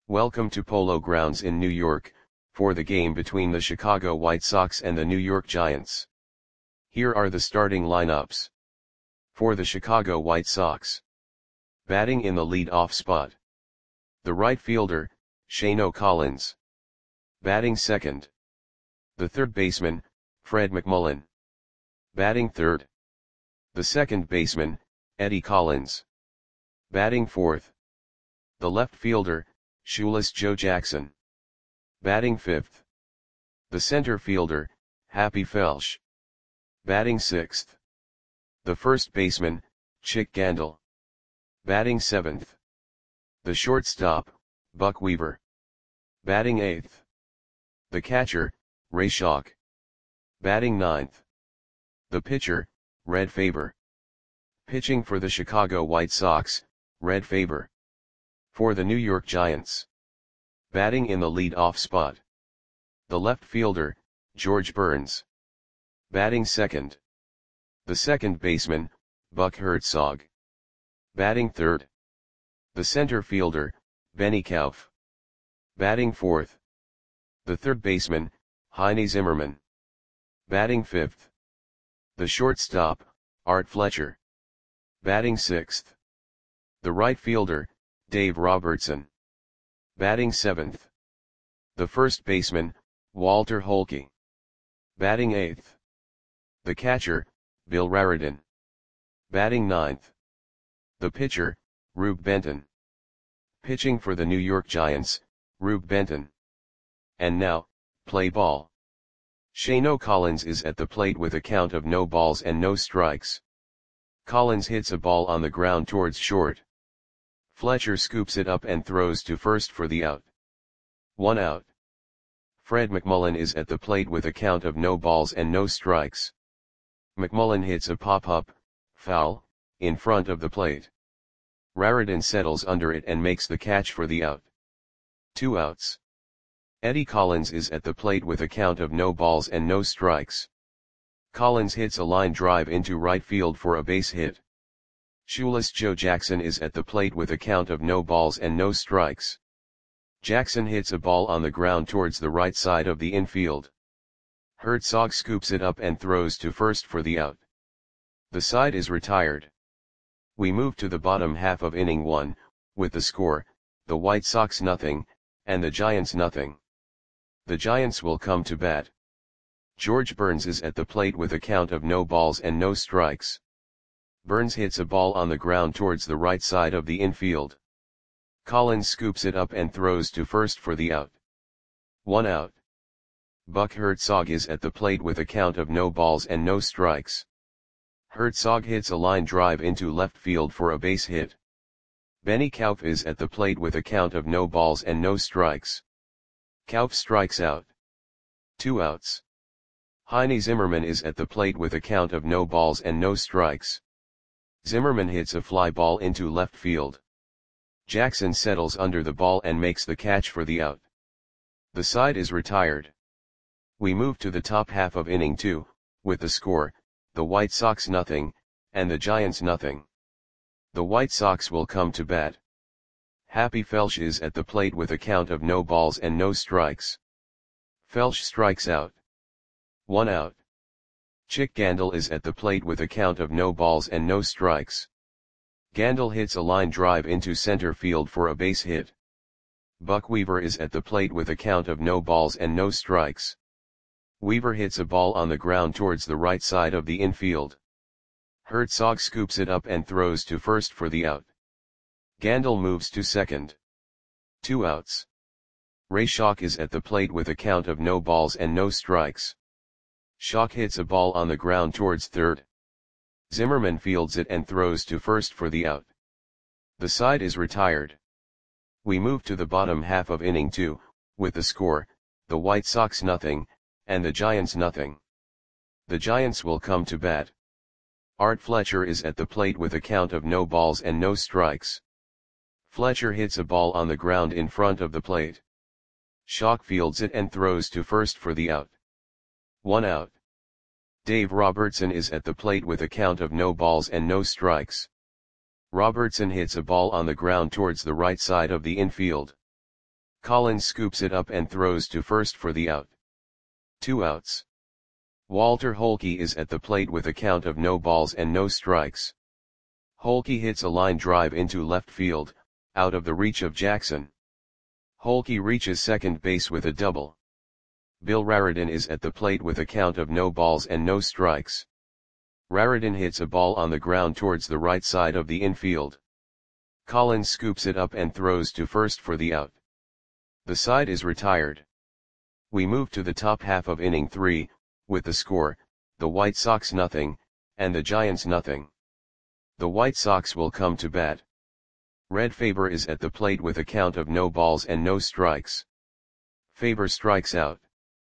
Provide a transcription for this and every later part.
Welcome to Polo Grounds in New York, for the game between the Chicago White Sox and the New York Giants. Here are the starting lineups. For the Chicago White Sox. Batting in the lead-off spot. The right fielder, Shano Collins. Batting second. The third baseman, Fred McMullin. Batting third. The second baseman, Eddie Collins. Batting fourth. The left fielder, Shoeless Joe Jackson. Batting fifth. The center fielder, Happy Felsch. Batting sixth. The first baseman, Chick Gandil. Batting seventh. The shortstop, Buck Weaver. Batting eighth. The catcher, Ray Schalk. Batting ninth. The pitcher, Red Faber. Pitching for the Chicago White Sox, Red Faber. For the New York Giants. Batting in the lead-off spot. The left fielder, George Burns. Batting second. The second baseman, Buck Herzog. Batting third. The center fielder, Benny Kauf. Batting fourth. The third baseman, Heine Zimmerman. Batting fifth. The shortstop, Art Fletcher. Batting sixth. The right fielder, Dave Robertson. Batting seventh. The first baseman, Walter Holke. Batting eighth. The catcher, Bill Raridan. Batting ninth. The pitcher, Rube Benton. Pitching for the New York Giants, Rube Benton. And now, play ball. Shano Collins is at the plate with a count of no balls and no strikes. Collins hits a ball on the ground towards short. Fletcher scoops it up and throws to first for the out. 1 out. Fred McMullin is at the plate with a count of no balls and no strikes. McMullin hits a pop-up, foul, in front of the plate. Raridan settles under it and makes the catch for the out. 2 outs. Eddie Collins is at the plate with a count of no balls and no strikes. Collins hits a line drive into right field for a base hit. Shoeless Joe Jackson is at the plate with a count of no balls and no strikes. Jackson hits a ball on the ground towards the right side of the infield. Herzog scoops it up and throws to first for the out. The side is retired. We move to the bottom half of inning 1, with the score, the White Sox 0, and the Giants 0. The Giants will come to bat. George Burns is at the plate with a count of no balls and no strikes. Burns hits a ball on the ground towards the right side of the infield. Collins scoops it up and throws to first for the out. 1 out. Buck Herzog is at the plate with a count of no balls and no strikes. Herzog hits a line drive into left field for a base hit. Benny Kauf is at the plate with a count of no balls and no strikes. Kauf strikes out. 2 outs. Heine Zimmerman is at the plate with a count of no balls and no strikes. Zimmerman hits a fly ball into left field. Jackson settles under the ball and makes the catch for the out. The side is retired. We move to the top half of inning 2, with the score, the White Sox 0, and the Giants 0. The White Sox will come to bat. Happy Felsch is at the plate with a count of no balls and no strikes. Felsch strikes out. 1 out. Chick Gandil is at the plate with a count of no balls and no strikes. Gandil hits a line drive into center field for a base hit. Buck Weaver is at the plate with a count of no balls and no strikes. Weaver hits a ball on the ground towards the right side of the infield. Herzog scoops it up and throws to first for the out. Gandil moves to second. 2 outs. Ray Schalk is at the plate with a count of no balls and no strikes. Schalk hits a ball on the ground towards third. Zimmerman fields it and throws to first for the out. The side is retired. We move to the bottom half of inning 2, with the score, the White Sox 0, and the Giants 0. The Giants will come to bat. Art Fletcher is at the plate with a count of no balls and no strikes. Fletcher hits a ball on the ground in front of the plate. Schalk fields it and throws to first for the out. 1 out. Dave Robertson is at the plate with a count of no balls and no strikes. Robertson hits a ball on the ground towards the right side of the infield. Collins scoops it up and throws to first for the out. 2 outs. Walter Holke is at the plate with a count of no balls and no strikes. Holke hits a line drive into left field, out of the reach of Jackson. Holke reaches second base with a double. Bill Raridan is at the plate with a count of no balls and no strikes. Raridan hits a ball on the ground towards the right side of the infield. Collins scoops it up and throws to first for the out. The side is retired. We move to the top half of inning 3, with the score, the White Sox nothing, and the Giants nothing. The White Sox will come to bat. Red Faber is at the plate with a count of no balls and no strikes. Faber strikes out.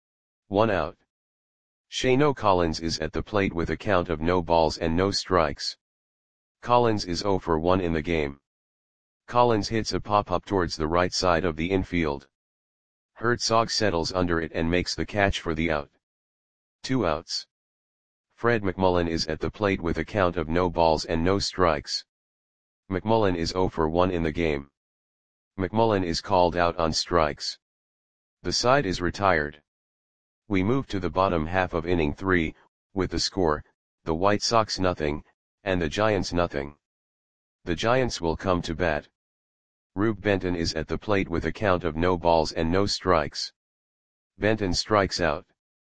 1 out. Shano Collins is at the plate with a count of no balls and no strikes. Collins is 0 for 1 in the game. Collins hits a pop-up towards the right side of the infield. Herzog settles under it and makes the catch for the out. 2 outs. Fred McMullen is at the plate with a count of no balls and no strikes. McMullen is 0 for 1 in the game. McMullen is called out on strikes. The side is retired. We move to the bottom half of inning 3, with the score, the White Sox nothing, and the Giants nothing. The Giants will come to bat. Rube Benton is at the plate with a count of no balls and no strikes. Benton strikes out.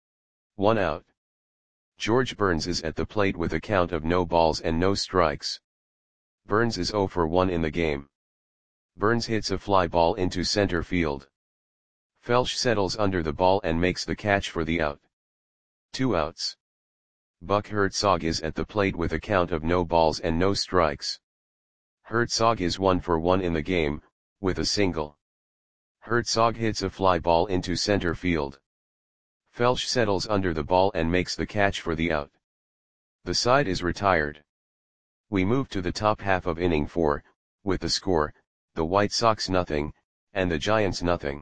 1 out. George Burns is at the plate with a count of no balls and no strikes. Burns is 0 for 1 in the game. Burns hits a fly ball into center field. Felsch settles under the ball and makes the catch for the out. 2 outs. Buck Herzog is at the plate with a count of no balls and no strikes. Herzog is 1 for 1 in the game, with a single. Herzog hits a fly ball into center field. Felsch settles under the ball and makes the catch for the out. The side is retired. We move to the top half of inning 4, with the score, the White Sox nothing, and the Giants nothing.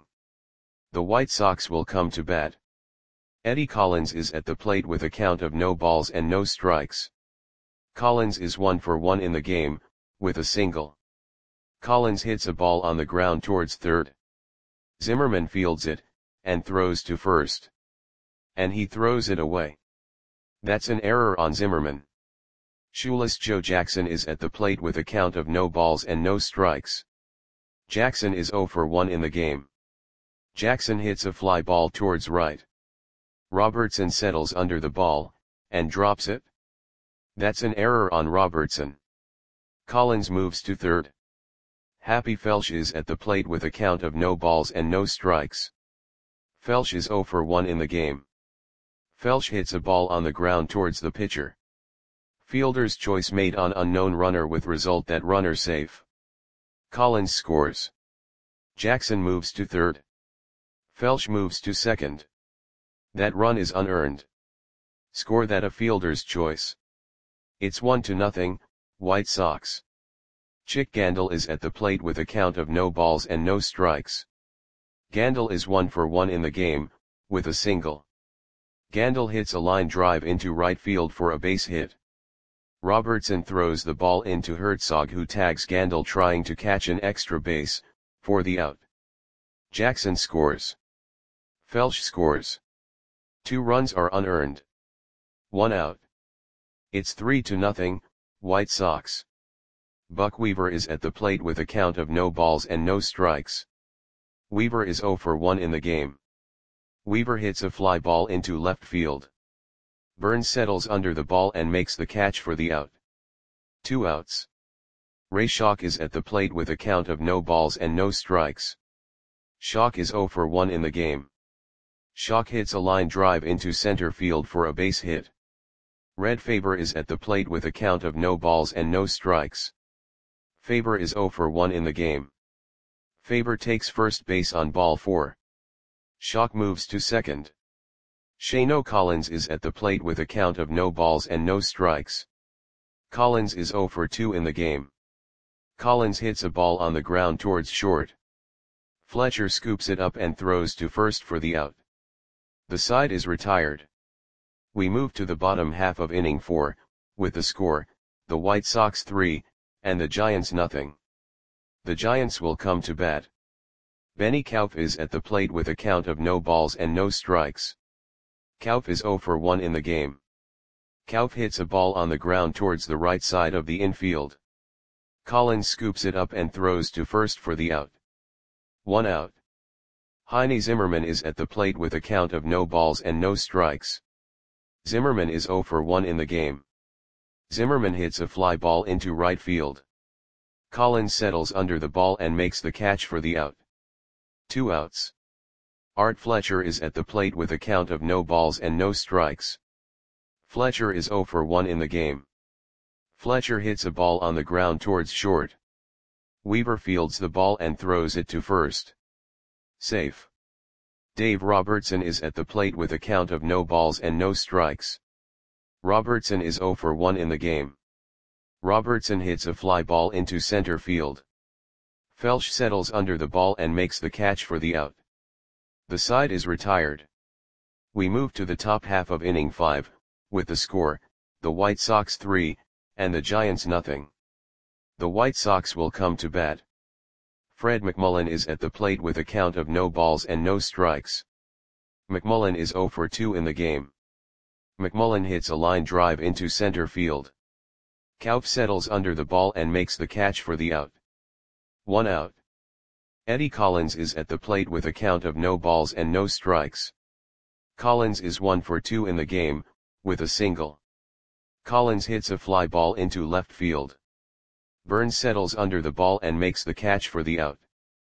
The White Sox will come to bat. Eddie Collins is at the plate with a count of no balls and no strikes. Collins is 1 for 1 in the game, with a single. Collins hits a ball on the ground towards third. Zimmerman fields it, and throws to first. And he throws it away. That's an error on Zimmerman. Shoeless Joe Jackson is at the plate with a count of no balls and no strikes. Jackson is 0 for 1 in the game. Jackson hits a fly ball towards right. Robertson settles under the ball, and drops it. That's an error on Robertson. Collins moves to third. Happy Felsch is at the plate with a count of no balls and no strikes. Felsch is 0 for 1 in the game. Felsch hits a ball on the ground towards the pitcher. Fielder's choice made on unknown runner with result that runner safe. Collins scores. Jackson moves to third. Felsch moves to second. That run is unearned. Score that a fielder's choice. It's 1-0, White Sox. Chick Gandil is at the plate with a count of no balls and no strikes. Gandil is 1 for 1 in the game, with a single. Gandil hits a line drive into right field for a base hit. Robertson throws the ball into Herzog, who tags Gandil trying to catch an extra base, for the out. Jackson scores. Felsch scores. 2 runs are unearned. 1 out. It's 3-0, White Sox. Buck Weaver is at the plate with a count of no balls and no strikes. Weaver is 0 for 1 in the game. Weaver hits a fly ball into left field. Burns settles under the ball and makes the catch for the out. 2 outs. Ray Schock is at the plate with a count of no balls and no strikes. Schock is 0 for 1 in the game. Schock hits a line drive into center field for a base hit. Red Faber is at the plate with a count of no balls and no strikes. Faber is 0 for 1 in the game. Faber takes first base on ball 4. Schock moves to second. Shano Collins is at the plate with a count of no balls and no strikes. Collins is 0 for 2 in the game. Collins hits a ball on the ground towards short. Fletcher scoops it up and throws to first for the out. The side is retired. We move to the bottom half of inning 4, with the score, the White Sox 3, and the Giants nothing. The Giants will come to bat. Benny Kauf is at the plate with a count of no balls and no strikes. Kauf is 0 for 1 in the game. Kauf hits a ball on the ground towards the right side of the infield. Collins scoops it up and throws to first for the out. 1 out. Heine Zimmerman is at the plate with a count of no balls and no strikes. Zimmerman is 0 for 1 in the game. Zimmerman hits a fly ball into right field. Collins settles under the ball and makes the catch for the out. 2 outs. Art Fletcher is at the plate with a count of no balls and no strikes. Fletcher is 0 for 1 in the game. Fletcher hits a ball on the ground towards short. Weaver fields the ball and throws it to first. Safe. Dave Robertson is at the plate with a count of no balls and no strikes. Robertson is 0 for 1 in the game. Robertson hits a fly ball into center field. Felsch settles under the ball and makes the catch for the out. The side is retired. We move to the top half of inning 5, with the score, the White Sox 3, and the Giants nothing. The White Sox will come to bat. Fred McMullen is at the plate with a count of no balls and no strikes. McMullen is 0 for 2 in the game. McMullen hits a line drive into center field. Kauf settles under the ball and makes the catch for the out. 1 out. Eddie Collins is at the plate with a count of no balls and no strikes. Collins is 1 for 2 in the game, with a single. Collins hits a fly ball into left field. Burns settles under the ball and makes the catch for the out.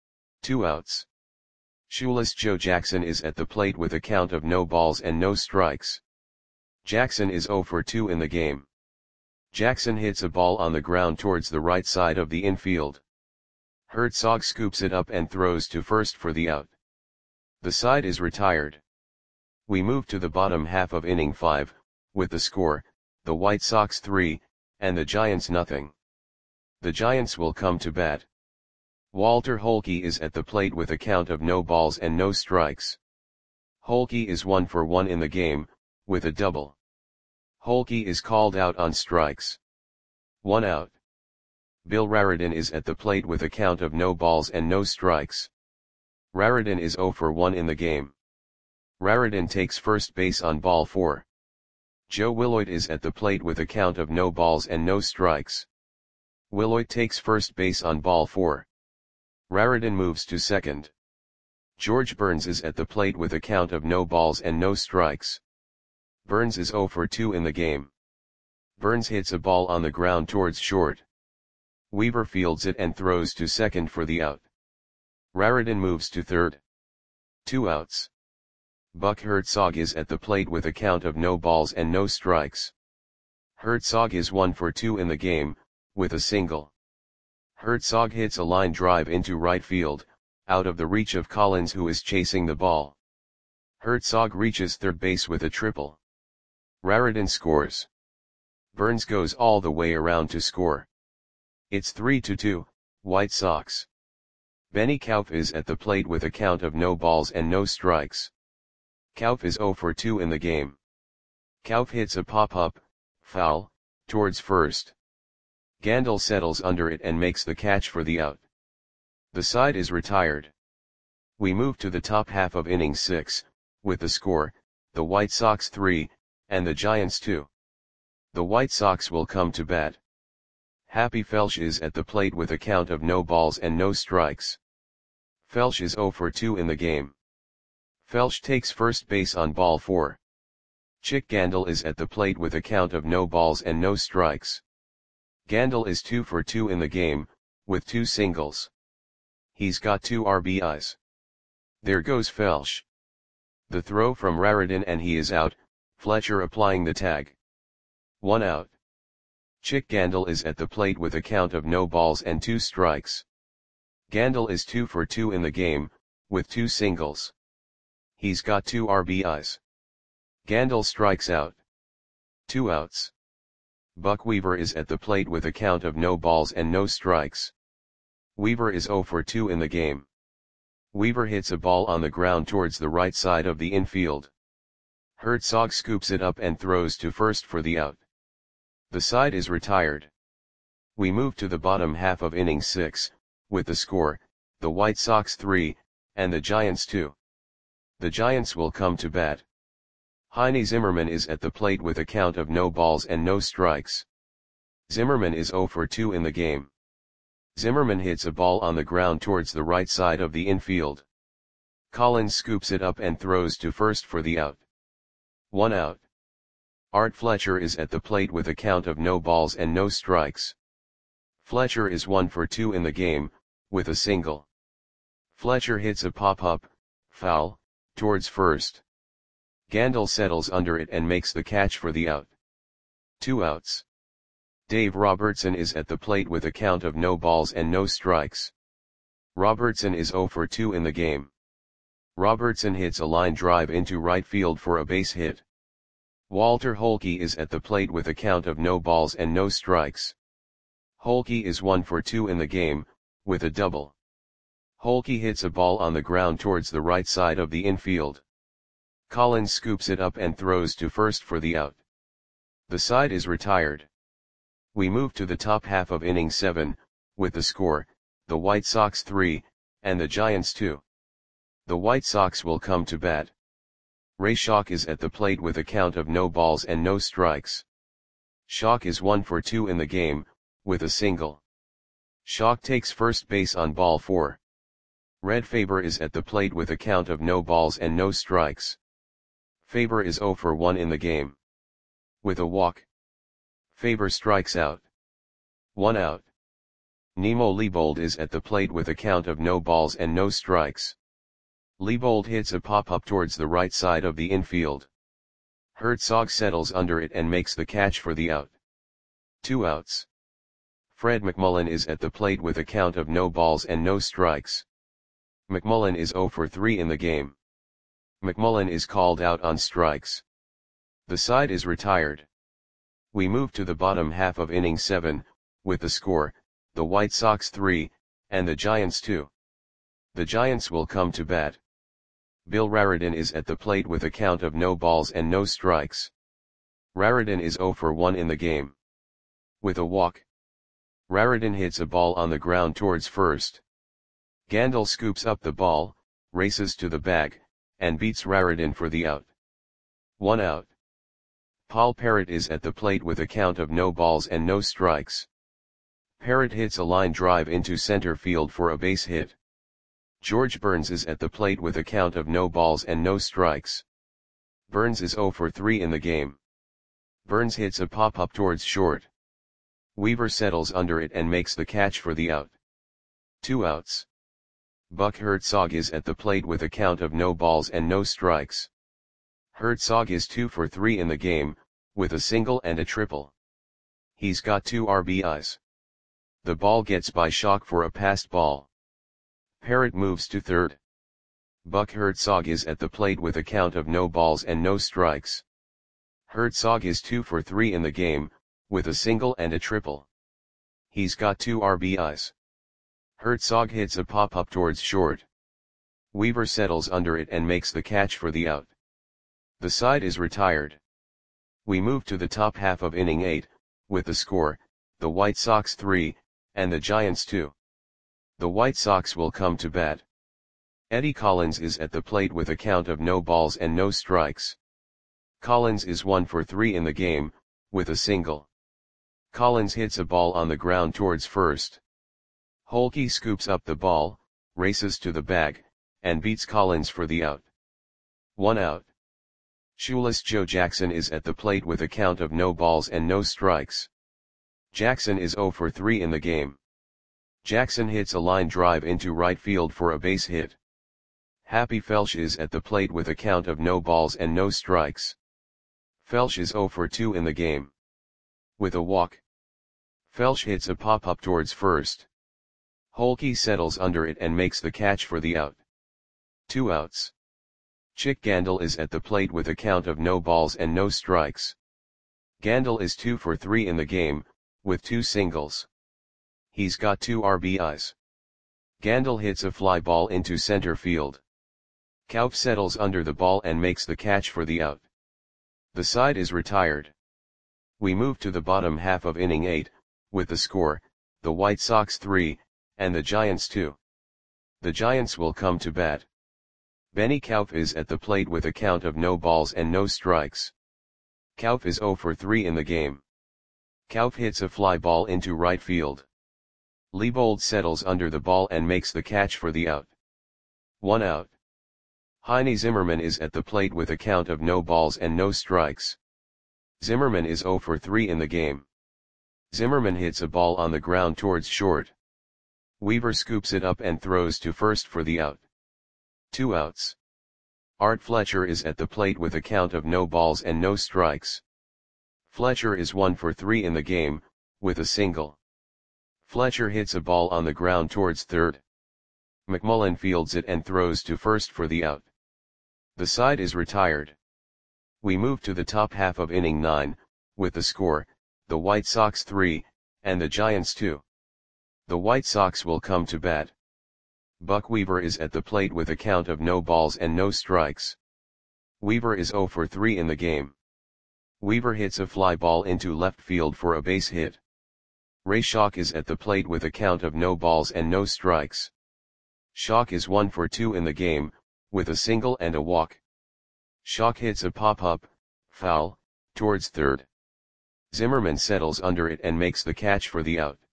2 outs. Shoeless Joe Jackson is at the plate with a count of no balls and no strikes. Jackson is 0 for 2 in the game. Jackson hits a ball on the ground towards the right side of the infield. Herzog scoops it up and throws to first for the out. The side is retired. We move to the bottom half of inning 5, with the score, the White Sox 3, and the Giants nothing. The Giants will come to bat. Walter Holke is at the plate with a count of no balls and no strikes. Holke is 1 for 1 in the game, with a double. Holke is called out on strikes. 1 out. Bill Raridan is at the plate with a count of no balls and no strikes. Raridan is 0 for 1 in the game. Raridan takes first base on ball 4. Joe Willoyd is at the plate with a count of no balls and no strikes. Willoyd takes first base on ball 4. Raridan moves to second. George Burns is at the plate with a count of no balls and no strikes. Burns is 0 for 2 in the game. Burns hits a ball on the ground towards short. Weaver fields it and throws to second for the out. Raridan moves to third. 2 outs. Buck Herzog is at the plate with a count of no balls and no strikes. Herzog is 1 for 2 in the game, with a single. Herzog hits a line drive into right field, out of the reach of Collins who is chasing the ball. Herzog reaches third base with a triple. Raridan scores. Burns goes all the way around to score. It's 3-2, White Sox. Benny Kauf is at the plate with a count of no balls and no strikes. Kauf is 0 for 2 in the game. Kauf hits a pop-up, foul, towards first. Gandil settles under it and makes the catch for the out. The side is retired. We move to the top half of inning 6, with the score, the White Sox 3, and the Giants 2. The White Sox will come to bat. Happy Felsch is at the plate with a count of no balls and no strikes. Felsch is 0 for 2 in the game. Felsch takes first base on ball 4. Chick Gandil is at the plate with a count of no balls and no strikes. Gandil is 2 for 2 in the game, with 2 singles. He's got 2 RBIs. There goes Felsch. The throw from Raridan and he is out, Fletcher applying the tag. 1 out. Chick Gandil is at the plate with a count of no balls and 2 strikes. Gandil is 2 for 2 in the game, with 2 singles. He's got 2 RBIs. Gandil strikes out. 2 outs. Buck Weaver is at the plate with a count of no balls and no strikes. Weaver is 0 for 2 in the game. Weaver hits a ball on the ground towards the right side of the infield. Herzog scoops it up and throws to first for the out. The side is retired. We move to the bottom half of inning 6, with the score, the White Sox 3, and the Giants 2. The Giants will come to bat. Heine Zimmerman is at the plate with a count of no balls and no strikes. Zimmerman is 0 for 2 in the game. Zimmerman hits a ball on the ground towards the right side of the infield. Collins scoops it up and throws to first for the out. 1 out. Art Fletcher is at the plate with a count of no balls and no strikes. Fletcher is 1 for 2 in the game, with a single. Fletcher hits a pop-up, foul, towards first. Gandil settles under it and makes the catch for the out. 2 outs. Dave Robertson is at the plate with a count of no balls and no strikes. Robertson is 0 for 2 in the game. Robertson hits a line drive into right field for a base hit. Walter Holke is at the plate with a count of no balls and no strikes. Holke is 1 for 2 in the game, with a double. Holke hits a ball on the ground towards the right side of the infield. Collins scoops it up and throws to first for the out. The side is retired. We move to the top half of inning 7, with the score, the White Sox 3, and the Giants 2. The White Sox will come to bat. Ray Schalk is at the plate with a count of no balls and no strikes. Schalk is 1 for 2 in the game, with a single. Schalk takes first base on ball 4. Red Faber is at the plate with a count of no balls and no strikes. Faber is 0 for 1 in the game. With a walk. Faber strikes out. 1 out. Nemo Leibold is at the plate with a count of no balls and no strikes. Leibold hits a pop-up towards the right side of the infield. Herzog settles under it and makes the catch for the out. 2 outs. Fred McMullen is at the plate with a count of no balls and no strikes. McMullen is 0 for 3 in the game. McMullen is called out on strikes. The side is retired. We move to the bottom half of inning 7, with the score, the White Sox 3, and the Giants 2. The Giants will come to bat. Bill Raridan is at the plate with a count of no balls and no strikes. Raridan is 0 for 1 in the game. With a walk. Raridan hits a ball on the ground towards first. Gandil scoops up the ball, races to the bag, and beats Raridan for the out. 1 out. Paul Parrott is at the plate with a count of no balls and no strikes. Parrott hits a line drive into center field for a base hit. George Burns is at the plate with a count of no balls and no strikes. Burns is 0 for 3 in the game. Burns hits a pop-up towards short. Weaver settles under it and makes the catch for the out. 2 outs. Buck Herzog is at the plate with a count of no balls and no strikes. Herzog is 2 for 3 in the game, with a single and a triple. He's got 2 RBIs. The ball gets by Schalk for a passed ball. Parrott moves to third. Buck Herzog is at the plate with a count of no balls and no strikes. Herzog is 2 for 3 in the game, with a single and a triple. He's got 2 RBIs. Herzog hits a pop-up towards short. Weaver settles under it and makes the catch for the out. The side is retired. We move to the top half of inning 8, with the score, the White Sox 3, and the Giants 2. The White Sox will come to bat. Eddie Collins is at the plate with a count of no balls and no strikes. Collins is 1 for 3 in the game, with a single. Collins hits a ball on the ground towards first. Holke scoops up the ball, races to the bag, and beats Collins for the out. 1 out. Shoeless Joe Jackson is at the plate with a count of no balls and no strikes. Jackson is 0 for 3 in the game. Jackson hits a line drive into right field for a base hit. Happy Felsch is at the plate with a count of no balls and no strikes. Felsch is 0 for 2 in the game. With a walk. Felsch hits a pop-up towards first. Holke settles under it and makes the catch for the out. 2 outs. Chick Gandil is at the plate with a count of no balls and no strikes. Gandil is 2 for 3 in the game, with 2 singles. He's got 2 RBIs. Gandil hits a fly ball into center field. Kaup settles under the ball and makes the catch for the out. The side is retired. We move to the bottom half of inning 8, with the score, the White Sox 3, and the Giants 2. The Giants will come to bat. Benny Kauf is at the plate with a count of no balls and no strikes. Kauf is 0 for 3 in the game. Kauf hits a fly ball into right field. Liebold settles under the ball and makes the catch for the out. 1 out. Heine Zimmerman is at the plate with a count of no balls and no strikes. Zimmerman is 0 for 3 in the game. Zimmerman hits a ball on the ground towards short. Weaver scoops it up and throws to first for the out. 2 outs. Art Fletcher is at the plate with a count of no balls and no strikes. Fletcher is 1 for 3 in the game, with a single. Fletcher hits a ball on the ground towards third. McMullen fields it and throws to first for the out. The side is retired. We move to the top half of inning 9, with the score, the White Sox 3, and the Giants 2. The White Sox will come to bat. Buck Weaver is at the plate with a count of no balls and no strikes. Weaver is 0 for 3 in the game. Weaver hits a fly ball into left field for a base hit. Ray Schock is at the plate with a count of no balls and no strikes. Schock is 1 for 2 in the game, with a single and a walk. Schock hits a pop-up, foul, towards third. Zimmerman settles under it and makes the catch for the out.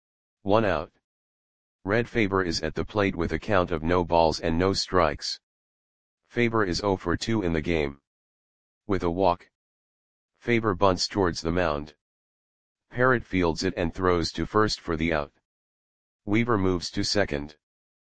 1 out. Red Faber is at the plate with a count of no balls and no strikes. Faber is 0 for 2 in the game. With a walk. Faber bunts towards the mound. Parrott fields it and throws to first for the out. Weaver moves to second.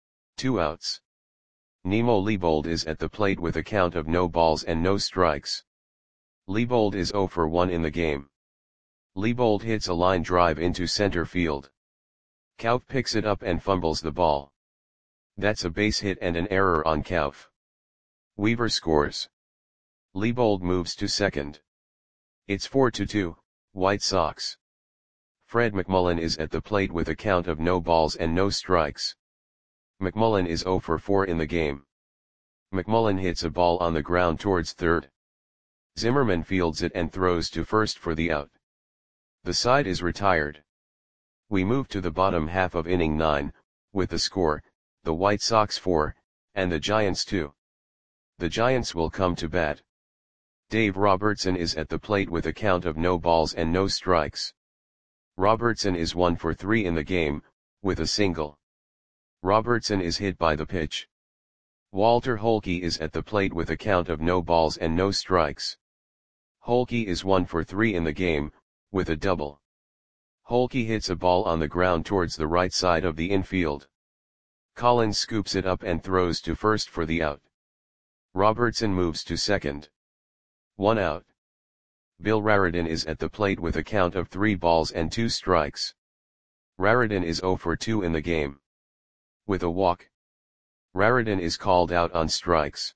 2 outs. Nemo Liebold is at the plate with a count of no balls and no strikes. Liebold is 0 for 1 in the game. Liebold hits a line drive into center field. Kauf picks it up and fumbles the ball. That's a base hit and an error on Kauf. Weaver scores. Liebold moves to second. It's 4-2, White Sox. Fred McMullen is at the plate with a count of no balls and no strikes. McMullen is 0 for 4 in the game. McMullen hits a ball on the ground towards third. Zimmerman fields it and throws to first for the out. The side is retired. We move to the bottom half of inning 9, with the score, the White Sox 4, and the Giants 2. The Giants will come to bat. Dave Robertson is at the plate with a count of no balls and no strikes. Robertson is 1 for 3 in the game, with a single. Robertson is hit by the pitch. Walter Holke is at the plate with a count of no balls and no strikes. Holke is 1 for 3 in the game, with a double. Holke hits a ball on the ground towards the right side of the infield. Collins scoops it up and throws to first for the out. Robertson moves to second. 1 out. Bill Raridan is at the plate with a count of 3 balls and 2 strikes. Raridan is 0 for 2 in the game. With a walk. Raridan is called out on strikes.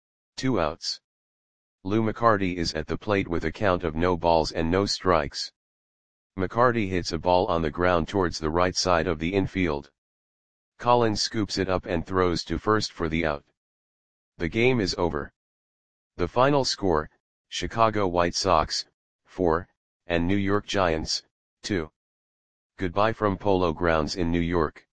2 outs. Lou McCarty is at the plate with a count of no balls and no strikes. McCarty hits a ball on the ground towards the right side of the infield. Collins scoops it up and throws to first for the out. The game is over. The final score, Chicago White Sox, 4, and New York Giants, 2. Goodbye from Polo Grounds in New York.